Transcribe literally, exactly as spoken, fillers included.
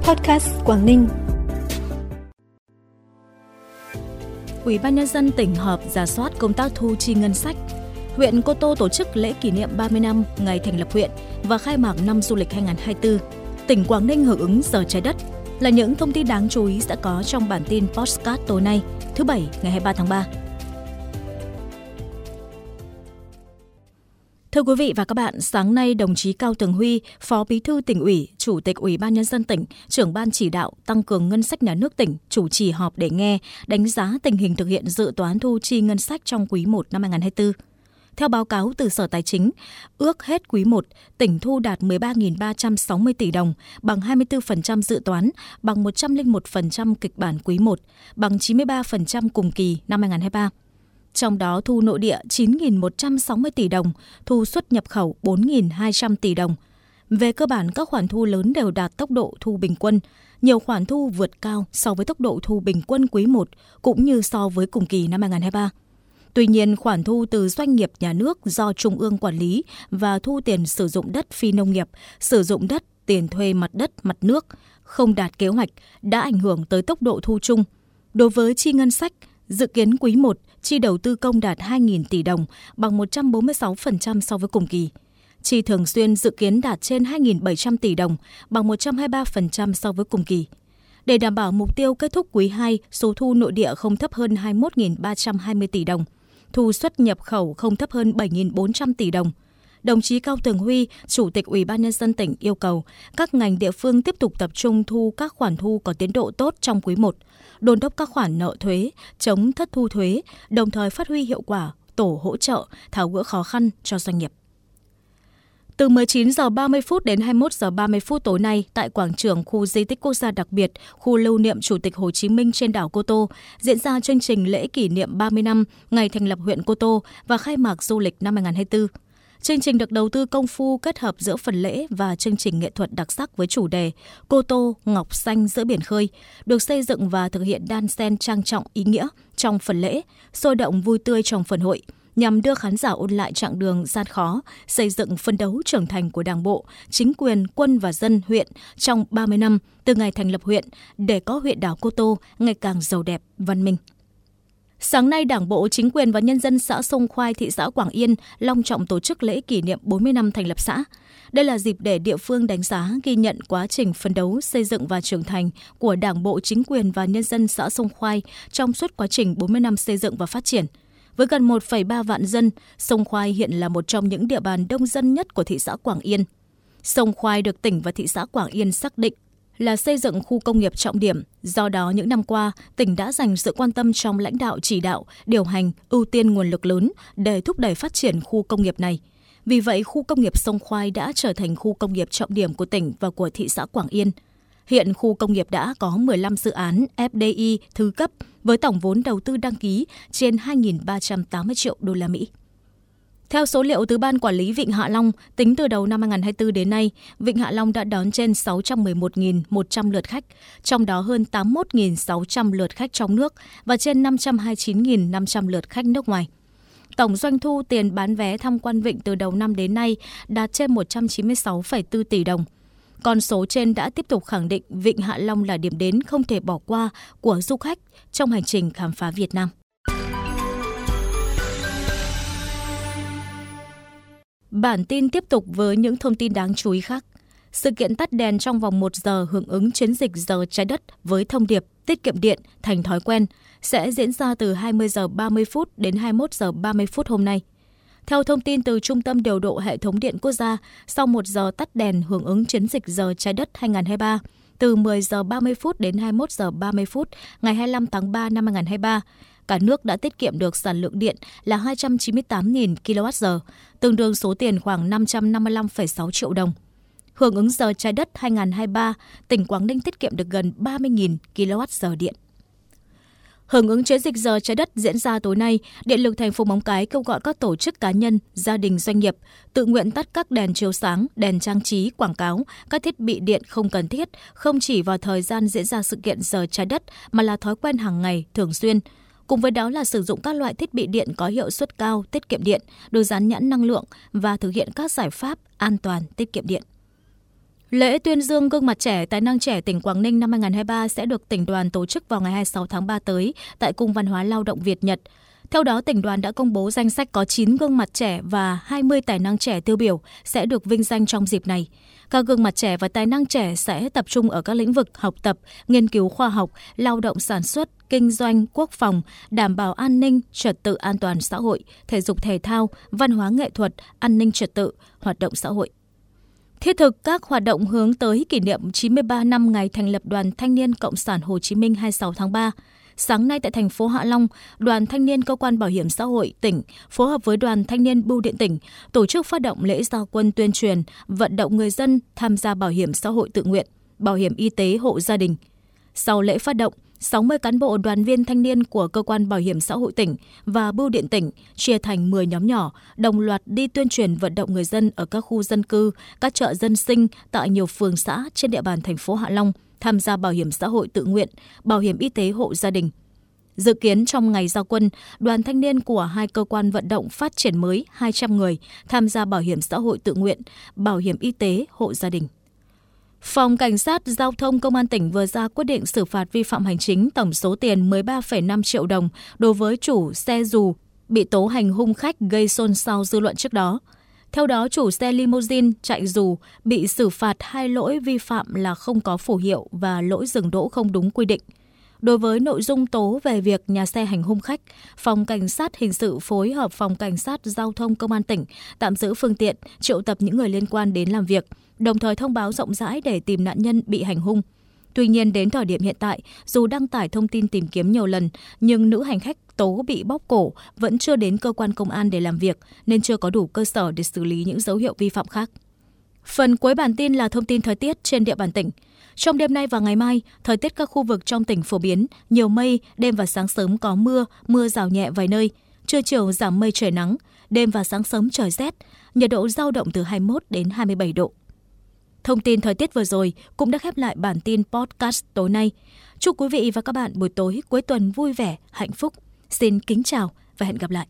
Podcast Quảng Ninh. Ủy ban Nhân dân tỉnh họp rà soát công tác thu chi ngân sách. Huyện Cô Tô tổ chức lễ kỷ niệm ba mươi năm ngày thành lập huyện và khai mạc năm du lịch hai không hai tư. Tỉnh Quảng Ninh hưởng ứng Giờ Trái Đất là những thông tin đáng chú ý sẽ có trong bản tin podcast tối nay, thứ Bảy ngày hai mươi ba tháng ba. Thưa quý vị và các bạn, sáng nay đồng chí Cao Tường Huy, Phó Bí thư Tỉnh ủy, Chủ tịch Ủy ban Nhân dân tỉnh, trưởng ban chỉ đạo tăng cường ngân sách nhà nước tỉnh chủ trì họp để nghe, đánh giá tình hình thực hiện dự toán thu chi ngân sách trong quý một năm hai không hai tư. Theo báo cáo từ Sở Tài chính, ước hết quý một, tỉnh thu đạt mười ba nghìn ba trăm sáu mươi tỷ đồng, bằng hai mươi tư phần trăm dự toán, bằng một trăm lẻ một phần trăm kịch bản quý một, bằng chín mươi ba phần trăm cùng kỳ năm hai không hai ba. Trong đó thu nội địa chín nghìn một trăm sáu mươi tỷ đồng, thu xuất nhập khẩu bốn nghìn hai trăm tỷ đồng. Về cơ bản, các khoản thu lớn đều đạt tốc độ thu bình quân. Nhiều khoản thu vượt cao so với tốc độ thu bình quân quý một, cũng như so với cùng kỳ năm hai không hai ba. Tuy nhiên, khoản thu từ doanh nghiệp nhà nước do Trung ương quản lý và thu tiền sử dụng đất phi nông nghiệp, sử dụng đất, tiền thuê mặt đất, mặt nước không đạt kế hoạch đã ảnh hưởng tới tốc độ thu chung. Đối với chi ngân sách, dự kiến quý một, chi đầu tư công đạt hai nghìn tỷ đồng, bằng một trăm bốn mươi sáu phần trăm so với cùng kỳ. Chi thường xuyên dự kiến đạt trên hai nghìn bảy trăm tỷ đồng, bằng một trăm hai mươi ba phần trăm so với cùng kỳ. Để đảm bảo mục tiêu kết thúc quý hai, số thu nội địa không thấp hơn hai mươi mốt nghìn ba trăm hai mươi tỷ đồng, thu xuất nhập khẩu không thấp hơn bảy nghìn bốn trăm tỷ đồng. Đồng chí Cao Tường Huy, Chủ tịch Ủy ban Nhân dân tỉnh yêu cầu các ngành địa phương tiếp tục tập trung thu các khoản thu có tiến độ tốt trong quý một, đôn đốc các khoản nợ thuế, chống thất thu thuế, đồng thời phát huy hiệu quả tổ hỗ trợ, tháo gỡ khó khăn cho doanh nghiệp. Từ mười chín giờ ba mươi phút đến hai mươi mốt giờ ba mươi phút tối nay, tại quảng trường khu di tích quốc gia đặc biệt, khu lưu niệm Chủ tịch Hồ Chí Minh trên đảo Cô Tô, diễn ra chương trình lễ kỷ niệm ba mươi năm ngày thành lập huyện Cô Tô và khai mạc du lịch năm hai không hai tư. Chương trình được đầu tư công phu kết hợp giữa phần lễ và chương trình nghệ thuật đặc sắc với chủ đề Cô Tô, Ngọc Xanh giữa biển khơi, được xây dựng và thực hiện đan xen trang trọng ý nghĩa trong phần lễ, sôi động vui tươi trong phần hội, nhằm đưa khán giả ôn lại chặng đường gian khó, xây dựng phấn đấu trưởng thành của Đảng bộ, chính quyền, quân và dân huyện trong ba mươi năm từ ngày thành lập huyện để có huyện đảo Cô Tô ngày càng giàu đẹp, văn minh. Sáng nay, Đảng bộ, chính quyền và nhân dân xã Sông Khoai, thị xã Quảng Yên long trọng tổ chức lễ kỷ niệm bốn mươi năm thành lập xã. Đây là dịp để địa phương đánh giá, ghi nhận quá trình phấn đấu, xây dựng và trưởng thành của Đảng bộ, chính quyền và nhân dân xã Sông Khoai trong suốt quá trình bốn mươi năm xây dựng và phát triển. Với gần một phẩy ba vạn dân, Sông Khoai hiện là một trong những địa bàn đông dân nhất của thị xã Quảng Yên. Sông Khoai được tỉnh và thị xã Quảng Yên xác định là xây dựng khu công nghiệp trọng điểm. Do đó, những năm qua, tỉnh đã dành sự quan tâm trong lãnh đạo chỉ đạo, điều hành, ưu tiên nguồn lực lớn để thúc đẩy phát triển khu công nghiệp này. Vì vậy, khu công nghiệp Sông Khoai đã trở thành khu công nghiệp trọng điểm của tỉnh và của thị xã Quảng Yên. Hiện khu công nghiệp đã có mười lăm dự án ép đê i thứ cấp với tổng vốn đầu tư đăng ký trên hai nghìn ba trăm tám mươi triệu đô la Mỹ. Theo số liệu từ Ban Quản lý Vịnh Hạ Long, tính từ đầu năm hai không hai tư đến nay, Vịnh Hạ Long đã đón trên sáu trăm mười một nghìn một trăm lượt khách, trong đó hơn tám mươi mốt nghìn sáu trăm lượt khách trong nước và trên năm trăm hai mươi chín nghìn năm trăm lượt khách nước ngoài. Tổng doanh thu tiền bán vé tham quan Vịnh từ đầu năm đến nay đạt trên một trăm chín mươi sáu phẩy bốn tỷ đồng. Con số trên đã tiếp tục khẳng định Vịnh Hạ Long là điểm đến không thể bỏ qua của du khách trong hành trình khám phá Việt Nam. Bản tin tiếp tục với những thông tin đáng chú ý khác. Sự kiện tắt đèn trong vòng một giờ hưởng ứng chiến dịch Giờ Trái Đất với thông điệp tiết kiệm điện thành thói quen sẽ diễn ra từ hai mươi giờ ba mươi phút đến hai mươi mốt giờ ba mươi phút hôm nay. Theo thông tin từ Trung tâm Điều độ Hệ thống Điện Quốc gia, sau một giờ tắt đèn hưởng ứng chiến dịch Giờ Trái Đất hai không hai ba, từ mười giờ ba mươi phút đến hai mươi mốt giờ ba mươi phút ngày hai mươi lăm tháng ba năm hai không hai ba, cả nước đã tiết kiệm được sản lượng điện là hai trăm chín mươi tám nghìn ki lô oát giờ, tương đương số tiền khoảng năm trăm năm mươi lăm phẩy sáu triệu đồng. Hưởng ứng Giờ Trái Đất hai không hai ba, tỉnh Quảng Ninh tiết kiệm được gần ba mươi nghìn ki lô oát giờ điện. Hưởng ứng chiến dịch Giờ Trái Đất diễn ra tối nay, Điện lực thành phố Móng Cái kêu gọi các tổ chức cá nhân, gia đình doanh nghiệp tự nguyện tắt các đèn chiếu sáng, đèn trang trí, quảng cáo, các thiết bị điện không cần thiết, không chỉ vào thời gian diễn ra sự kiện Giờ Trái Đất mà là thói quen hàng ngày, thường xuyên. Cùng với đó là sử dụng các loại thiết bị điện có hiệu suất cao, tiết kiệm điện, được dán nhãn năng lượng và thực hiện các giải pháp an toàn tiết kiệm điện. Lễ tuyên dương gương mặt trẻ, tài năng trẻ tỉnh Quảng Ninh năm hai không hai ba sẽ được tỉnh đoàn tổ chức vào ngày hai mươi sáu tháng ba tới tại Cung Văn hóa Lao động Việt Nhật. Theo đó, tỉnh đoàn đã công bố danh sách có chín gương mặt trẻ và hai mươi tài năng trẻ tiêu biểu sẽ được vinh danh trong dịp này. Các gương mặt trẻ và tài năng trẻ sẽ tập trung ở các lĩnh vực học tập, nghiên cứu khoa học, lao động sản xuất, kinh doanh, quốc phòng, đảm bảo an ninh, trật tự an toàn xã hội, thể dục thể thao, văn hóa nghệ thuật, an ninh trật tự, hoạt động xã hội. Thiết thực các hoạt động hướng tới kỷ niệm chín mươi ba năm ngày thành lập Đoàn Thanh niên Cộng sản Hồ Chí Minh hai mươi sáu tháng ba. Sáng nay tại thành phố Hạ Long, Đoàn Thanh niên Cơ quan Bảo hiểm xã hội tỉnh phối hợp với Đoàn Thanh niên Bưu điện tỉnh tổ chức phát động lễ ra quân tuyên truyền, vận động người dân tham gia bảo hiểm xã hội tự nguyện, bảo hiểm y tế hộ gia đình. Sau lễ phát động, sáu mươi cán bộ đoàn viên thanh niên của Cơ quan Bảo hiểm xã hội tỉnh và Bưu điện tỉnh chia thành mười nhóm nhỏ, đồng loạt đi tuyên truyền vận động người dân ở các khu dân cư, các chợ dân sinh tại nhiều phường xã trên địa bàn thành phố Hạ Long tham gia bảo hiểm xã hội tự nguyện, bảo hiểm y tế hộ gia đình. Dự kiến trong ngày ra quân, đoàn thanh niên của hai cơ quan vận động phát triển mới hai trăm người tham gia bảo hiểm xã hội tự nguyện, bảo hiểm y tế hộ gia đình. Phòng Cảnh sát Giao thông Công an tỉnh vừa ra quyết định xử phạt vi phạm hành chính tổng số tiền mười ba phẩy năm triệu đồng đối với chủ xe dù bị tố hành hung khách gây xôn xao dư luận trước đó. Theo đó, chủ xe limousine chạy dù bị xử phạt hai lỗi vi phạm là không có phù hiệu và lỗi dừng đỗ không đúng quy định. Đối với nội dung tố về việc nhà xe hành hung khách, Phòng Cảnh sát Hình sự phối hợp Phòng Cảnh sát Giao thông Công an tỉnh tạm giữ phương tiện, triệu tập những người liên quan đến làm việc, đồng thời thông báo rộng rãi để tìm nạn nhân bị hành hung. Tuy nhiên, đến thời điểm hiện tại, dù đăng tải thông tin tìm kiếm nhiều lần, nhưng nữ hành khách tố bị bóp cổ vẫn chưa đến cơ quan công an để làm việc, nên chưa có đủ cơ sở để xử lý những dấu hiệu vi phạm khác. Phần cuối bản tin là thông tin thời tiết trên địa bàn tỉnh. Trong đêm nay và ngày mai, thời tiết các khu vực trong tỉnh phổ biến, nhiều mây, đêm và sáng sớm có mưa, mưa rào nhẹ vài nơi. Trưa chiều giảm mây trời nắng, đêm và sáng sớm trời rét, nhiệt độ dao động từ hai mươi mốt đến hai mươi bảy độ. Thông tin thời tiết vừa rồi cũng đã khép lại bản tin podcast tối nay. Chúc quý vị và các bạn buổi tối cuối tuần vui vẻ, hạnh phúc. Xin kính chào và hẹn gặp lại.